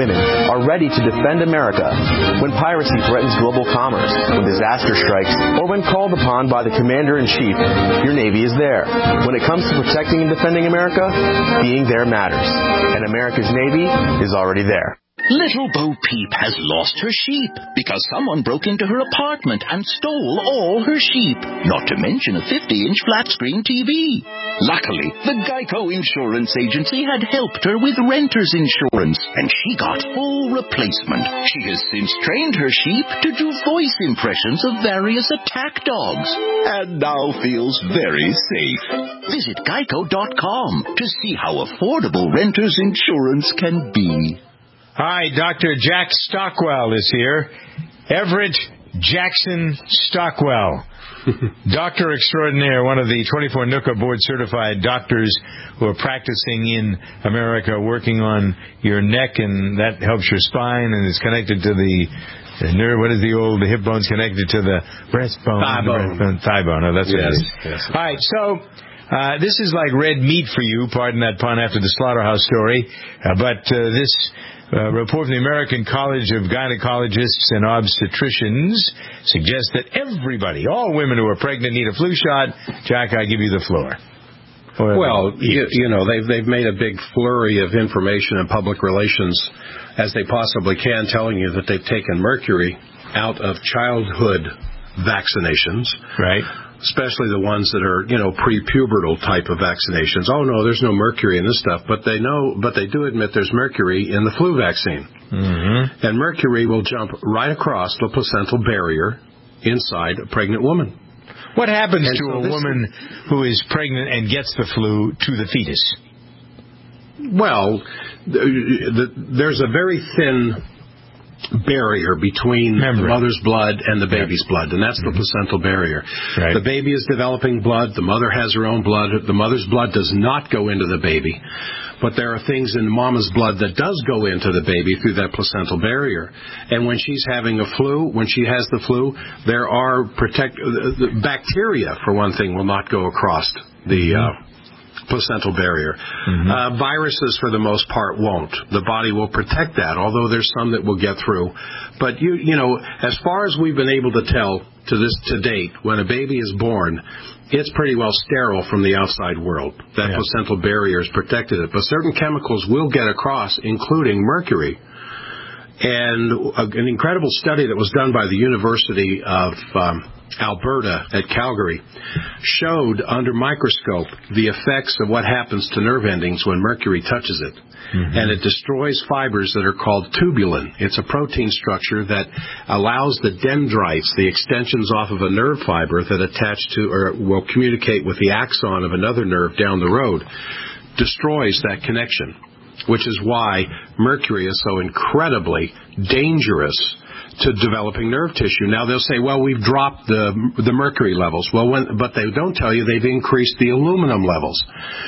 women are ready to defend America when piracy threatens global commerce, when disaster strikes, or when called upon by the Commander-in-Chief. Your Navy is there. When it comes to protecting and defending America, being there matters. And America's Navy is already there. Little Bo Peep has lost her sheep because someone broke into her apartment and stole all her sheep, not to mention a fifty-inch flat-screen T V. Luckily, the Geico Insurance Agency had helped her with renter's insurance, and she got full replacement. She has since trained her sheep to do voice impressions of various attack dogs, and now feels very safe. Visit geico dot com to see how affordable renter's insurance can be. Hi, Doctor Jack Stockwell is here. Everett Jackson Stockwell. Doctor extraordinaire, one of the twenty-four N U C A board-certified doctors who are practicing in America, working on your neck, and that helps your spine and is connected to the, the nerve. What is the old the hip bone's connected to the breastbone? Thigh bone. Breastbone, thigh bone. Oh, that's yes, what it is. yes. All right, so uh, this is like red meat for you, pardon that pun after the slaughterhouse story, uh, but uh, this... A report from the American College of Gynecologists and Obstetricians suggests that everybody, all women who are pregnant, need a flu shot. Jack, I give you the floor. Well, you, you know, they've they've made a big flurry of information and public relations as they possibly can, telling you that they've taken mercury out of childhood vaccinations. Right. Especially the ones that are, you know, pre-pubertal type of vaccinations. Oh, no, there's no mercury in this stuff. But they know, but they do admit there's mercury in the flu vaccine. Mm-hmm. And mercury will jump right across the placental barrier inside a pregnant woman. What happens and to so a this, woman who is pregnant and gets the flu to the fetus? Well, there's a very thin barrier between Membrane. the mother's blood and the baby's yeah. blood, and that's mm-hmm. the placental barrier. Right. The baby is developing blood. The mother has her own blood. The mother's blood does not go into the baby, but there are things in mama's blood that does go into the baby through that placental barrier. And when she's having a flu, when she has the flu, there are protect the bacteria, for one thing, will not go across the uh, placental barrier. Mm-hmm. Uh, viruses, for the most part, won't. The body will protect that, although there's some that will get through. But, you you know, as far as we've been able to tell to this to date, when a baby is born, it's pretty well sterile from the outside world. That yeah. placental barrier has protected it. But certain chemicals will get across, including mercury. And a, an incredible study that was done by the University of um, Alberta at Calgary showed under microscope the effects of what happens to nerve endings when mercury touches it. Mm-hmm. And it destroys fibers that are called tubulin. It's a protein structure that allows the dendrites, the extensions off of a nerve fiber that attach to or will communicate with the axon of another nerve down the road, destroys that connection, which is why mercury is so incredibly dangerous to developing nerve tissue. Now they'll say, well, we've dropped the the mercury levels. Well, when, but they don't tell you they've increased the aluminum levels.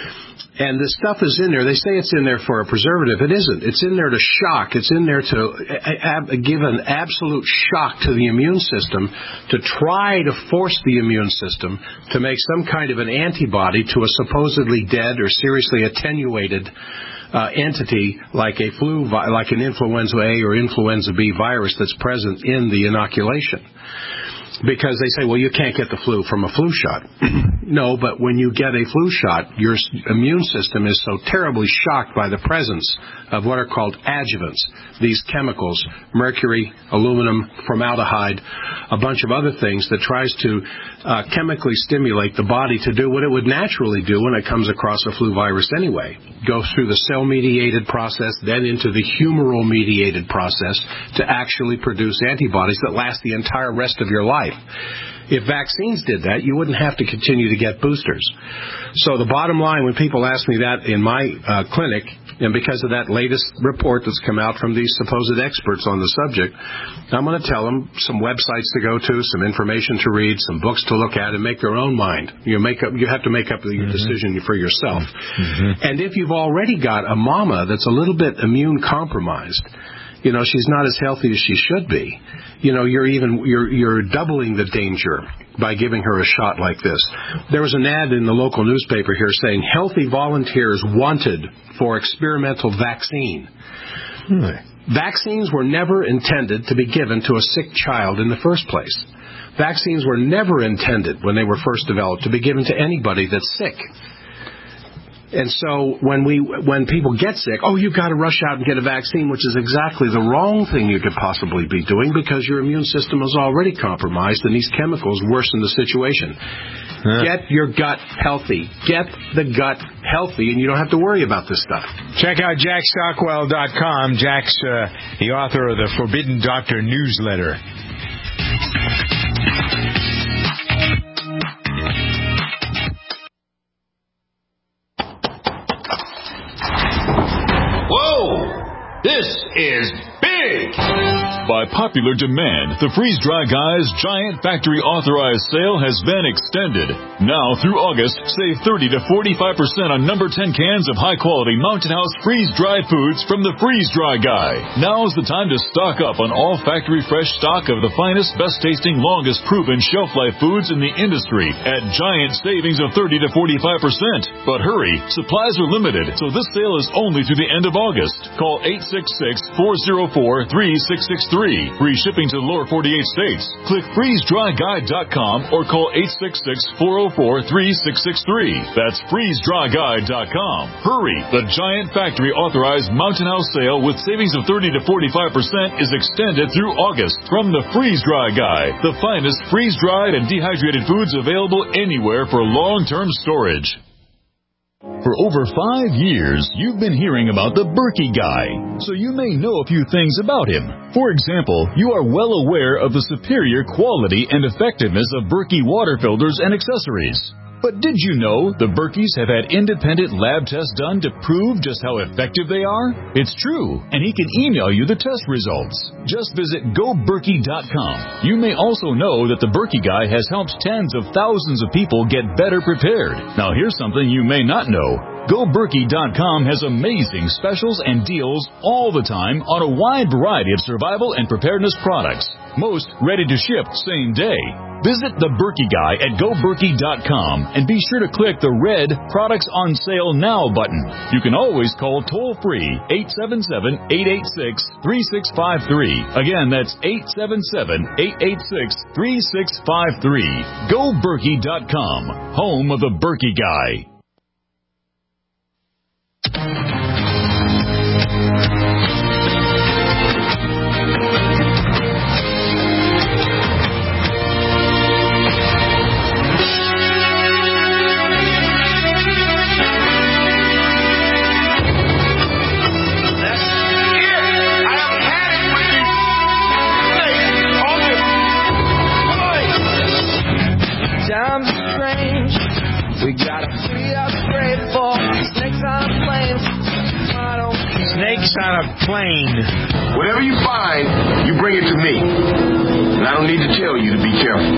And this stuff is in there. They say it's in there for a preservative. It isn't. It's in there to shock. It's in there to ab- give an absolute shock to the immune system, to try to force the immune system to make some kind of an antibody to a supposedly dead or seriously attenuated Uh, entity like a flu, vi- like an influenza A or influenza B virus that's present in the inoculation. Because they say, well, you can't get the flu from a flu shot. No, but when you get a flu shot, your immune system is so terribly shocked by the presence of what are called adjuvants, these chemicals, mercury, aluminum, formaldehyde, a bunch of other things that tries to uh, chemically stimulate the body to do what it would naturally do when it comes across a flu virus anyway. Go through the cell-mediated process, then into the humoral-mediated process to actually produce antibodies that last the entire rest of your life. If vaccines did that, you wouldn't have to continue to get boosters. So the bottom line, when people ask me that in my uh, clinic, and because of that latest report that's come out from these supposed experts on the subject, I'm going to tell them some websites to go to, some information to read, some books to look at, and make their own mind. You make up. You have to make up your mm-hmm. decision for yourself. Mm-hmm. And if you've already got a mama that's a little bit immune compromised, you know, she's not as healthy as she should be, you know, you're even you're you're doubling the danger by giving her a shot like this. There was an ad in the local newspaper here saying healthy volunteers wanted for experimental vaccine. Hmm. Vaccines were never intended to be given to a sick child in the first place. Vaccines were never intended, when they were first developed, to be given to anybody that's sick. And so when we when people get sick, oh, you've got to rush out and get a vaccine, which is exactly the wrong thing you could possibly be doing, because your immune system is already compromised, and these chemicals worsen the situation. Huh. Get your gut healthy. Get the gut healthy, and you don't have to worry about this stuff. Check out Jack Stockwell dot com. Jack's uh, the author of the Forbidden Doctor newsletter. Whoa! This is big! By popular demand, the Freeze-Dry Guy's giant factory authorized sale has been extended. Now through August, save thirty to forty-five percent on number ten cans of high-quality Mountain House freeze-dried foods from the Freeze-Dry Guy. Now's the time to stock up on all factory fresh stock of the finest, best-tasting, longest-proven shelf-life foods in the industry at giant savings of thirty to forty-five percent. But hurry, supplies are limited, so this sale is only through the end of August. Call eight six six, four oh four, three six six three. Free shipping to the lower forty-eight states. Click freeze dry guy dot com or call eight six six, four oh four, three six six three. That's freeze dry guy dot com. Hurry! The giant factory authorized Mountain House sale with savings of thirty to forty-five percent is extended through August from the Freeze-Dry Guy, the finest freeze-dried and dehydrated foods available anywhere for long-term storage. For over five years, you've been hearing about the Berkey Guy, so you may know a few things about him. For example, you are well aware of the superior quality and effectiveness of Berkey water filters and accessories. But did you know the Berkeys have had independent lab tests done to prove just how effective they are? It's true, and he can email you the test results. Just visit go berkey dot com. You may also know that the Berkey Guy has helped tens of thousands of people get better prepared. Now here's something you may not know. go berkey dot com has amazing specials and deals all the time on a wide variety of survival and preparedness products. Most ready to ship same day. Visit the Berkey Guy at go berkey dot com and be sure to click the red Products on Sale Now button. You can always call toll-free eight seven seven, eight eight six, three six five three. Again, that's eight seven seven, eight eight six, three six five three. go berkey dot com, home of the Berkey Guy. Times are strange. We got a free upgrade for snakes on a plane. Snakes on a plane. Whatever you find, you bring it to me. And I don't need to tell you to be careful.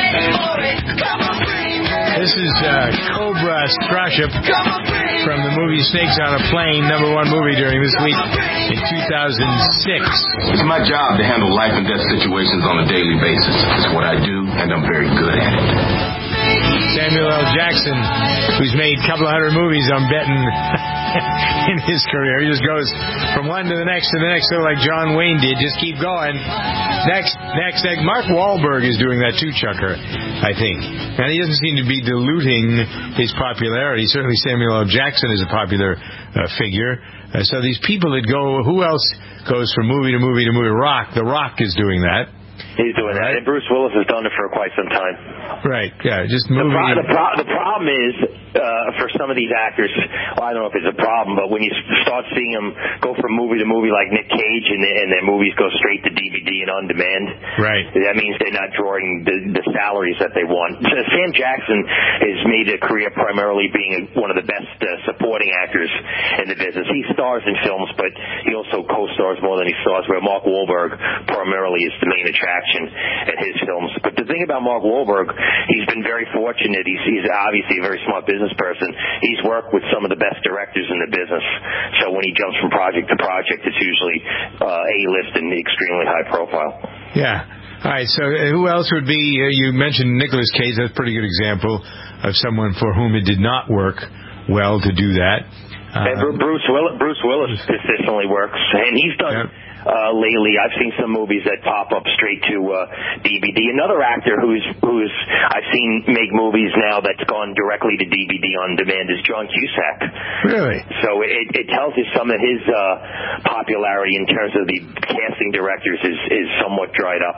This is uh, Cobra Starship from the movie Snakes on a Plane, number one movie during this week in two thousand six. It's my job to handle life and death situations on a daily basis. It's what I do, and I'm very good at it. Samuel L. Jackson, who's made a couple of hundred movies, I'm betting, in his career. He just goes from one to the next to the next, sort of like John Wayne did. Just keep going. Next, next, next. Mark Wahlberg is doing that too, Chucker, I think. And he doesn't seem to be diluting his popularity. Certainly Samuel L. Jackson is a popular uh, figure. Uh, so these people that go, who else goes from movie to movie to movie? Rock. The Rock is doing that. He's doing that. And Bruce Willis has done it for quite some time. Right, yeah, just moving. The, pro- the, pro- the problem is, uh, for some of these actors, well, I don't know if it's a problem, but when you start seeing them go from movie to movie like Nick Cage and, and their movies go straight to D V D and on demand, right? That means they're not drawing the, the salaries that they want. Sam Jackson has made a career primarily being one of the best uh, supporting actors in the business. He stars in films, but he also co-stars more than he stars, where Mark Wahlberg primarily is the main attraction at his films. But the thing about Mark Wahlberg, he's been very fortunate. He's, he's obviously a very smart business person. He's worked with some of the best directors in the business. So when he jumps from project to project, it's usually uh, A-list and extremely high profile. Yeah. All right, so who else would be, uh, you mentioned Nicolas Cage. That's a pretty good example of someone for whom it did not work well to do that. Uh, and Bruce Willis, Bruce Willis consistently works, and he's done yep. uh, lately. I've seen some movies that pop up straight to uh, D V D. Another actor who's who's I've seen make movies now that's gone directly to D V D on demand is John Cusack. Really? So it, it tells you some of his uh, popularity in terms of the casting directors is is somewhat dried up.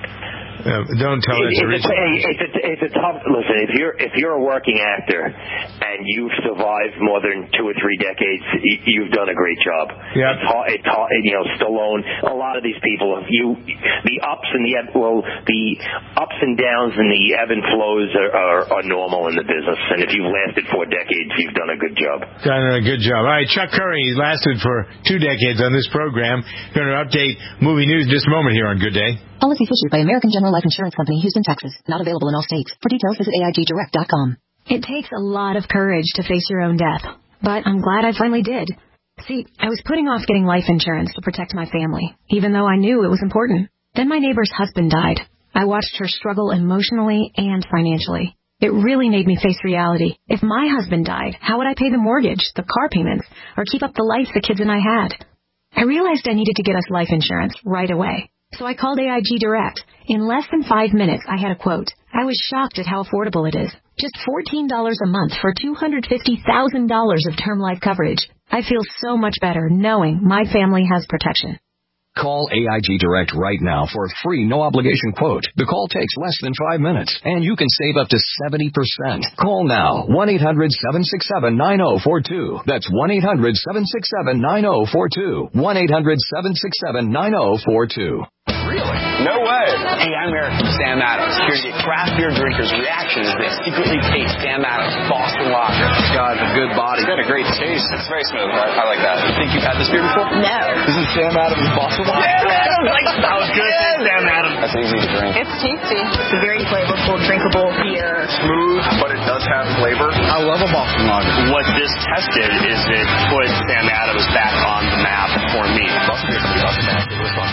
Uh, don't tell it, us. It's, a, it's, a, it's a tough. Listen, if you're if you're a working actor and you've survived more than two or three decades, you, you've done a great job. Yeah. It's hard, it's hard, you know, Stallone. A lot of these people, you, the ups and the well, the ups and downs and the ebb and flows are, are, are normal in the business. And if you've lasted four decades, you've done a good job. Done a good job. All right, Chuck Curry lasted for two decades on this program. Going to update movie news in just a moment here on Good Day. Policies issued by American General Life Insurance Company, Houston, Texas. Not available in all states. For details, visit A I G direct dot com. It takes a lot of courage to face your own death, but I'm glad I finally did. See, I was putting off getting life insurance to protect my family, even though I knew it was important. Then my neighbor's husband died. I watched her struggle emotionally and financially. It really made me face reality. If my husband died, how would I pay the mortgage, the car payments, or keep up the life the kids and I had? I realized I needed to get us life insurance right away. So I called A I G Direct. In less than five minutes, I had a quote. I was shocked at how affordable it is. Just fourteen dollars a month for two hundred fifty thousand dollars of term life coverage. I feel so much better knowing my family has protection. Call A I G Direct right now for a free, no-obligation quote. The call takes less than five minutes, and you can save up to seventy percent. Call now, one eight hundred seven six seven nine zero four two. That's one eight hundred seven six seven nine zero four two. one eight hundred seven six seven nine zero four two. Really? No way. Hey, I'm Eric from Sam Adams, here to get craft beer drinkers' reaction as they secretly taste Sam Adams Boston Lager. God, a good body. It's got a great taste. It's very smooth. I, I like that. You think you've had this beer before? No. This is Sam Adams Boston Lager. Sam Adams! Like, that was good. Yes. Sam Adams. That's easy to drink. It's tasty. It's a very flavorful, drinkable beer. Smooth, but it does have flavor. I love a Boston Lager. What this tested is it put Sam Adams back on the map for me. Boston beer can be on the map.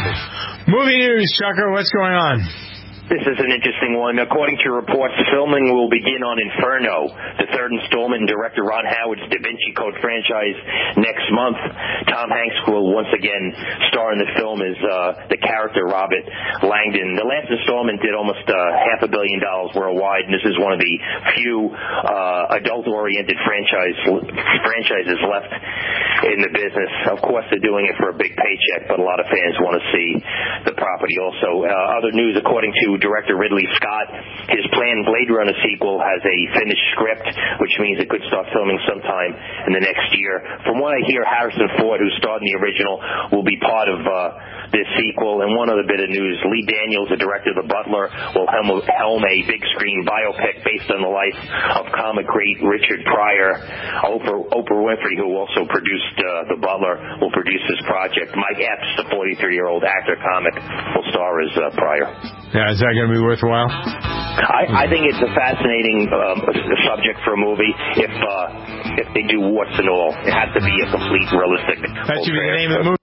Movie news, Chucker, what's going on? This is an interesting one. According to reports, filming will begin on Inferno, the third installment in director Ron Howard's Da Vinci Code franchise, next month. Tom Hanks will once again star in the film as uh, the character Robert Langdon. The last installment did almost uh, half a billion dollars worldwide, and this is one of the few uh, adult-oriented franchise franchises left in the business. Of course, they're doing it for a big paycheck, but a lot of fans want to see the property also. Uh, other news, according to director Ridley Scott, his planned Blade Runner sequel has a finished script, which means it could start filming sometime in the next year. From what I hear, Harrison Ford, who starred in the original, will be part of uh, this sequel. And one other bit of news, Lee Daniels, the director of The Butler, will helm, helm a big-screen biopic based on the life of comic great Richard Pryor. Oprah, Oprah Winfrey, who also produced uh, The Butler, will produce this project. Mike Epps, the forty-three-year-old actor comic, will star as uh, Pryor. Yeah, is that going to be worthwhile? I, I think it's a fascinating um, subject for a movie if uh, if they do warts and all. It has to be a complete, realistic. That should be the name of the movie.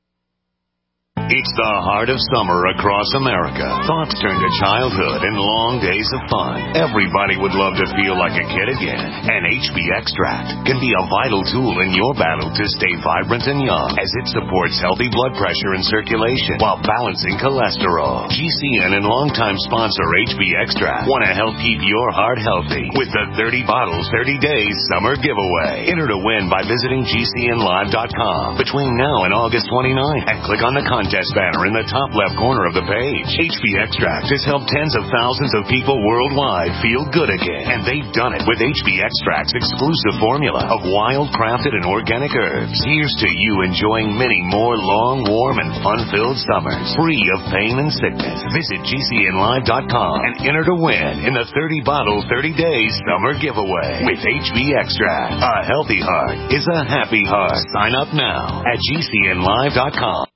It's the heart of summer across America. Thoughts turn to childhood and long days of fun. Everybody would love to feel like a kid again. And H B Extract can be a vital tool in your battle to stay vibrant and young, as it supports healthy blood pressure and circulation while balancing cholesterol. G C N and longtime sponsor H B Extract want to help keep your heart healthy with the thirty bottles, thirty days summer giveaway. Enter to win by visiting G C N live dot com between now and August twenty-ninth and click on the contest banner in the top left corner of the page. H B Extract has helped tens of thousands of people worldwide feel good again, and they've done it with H B Extract's exclusive formula of wild, crafted, and organic herbs. Here's to you enjoying many more long, warm, and fun-filled summers, free of pain and sickness. Visit G C N live dot com and enter to win in the thirty bottle, thirty days summer giveaway with H B Extract. A healthy heart is a happy heart. Sign up now at G C N live dot com.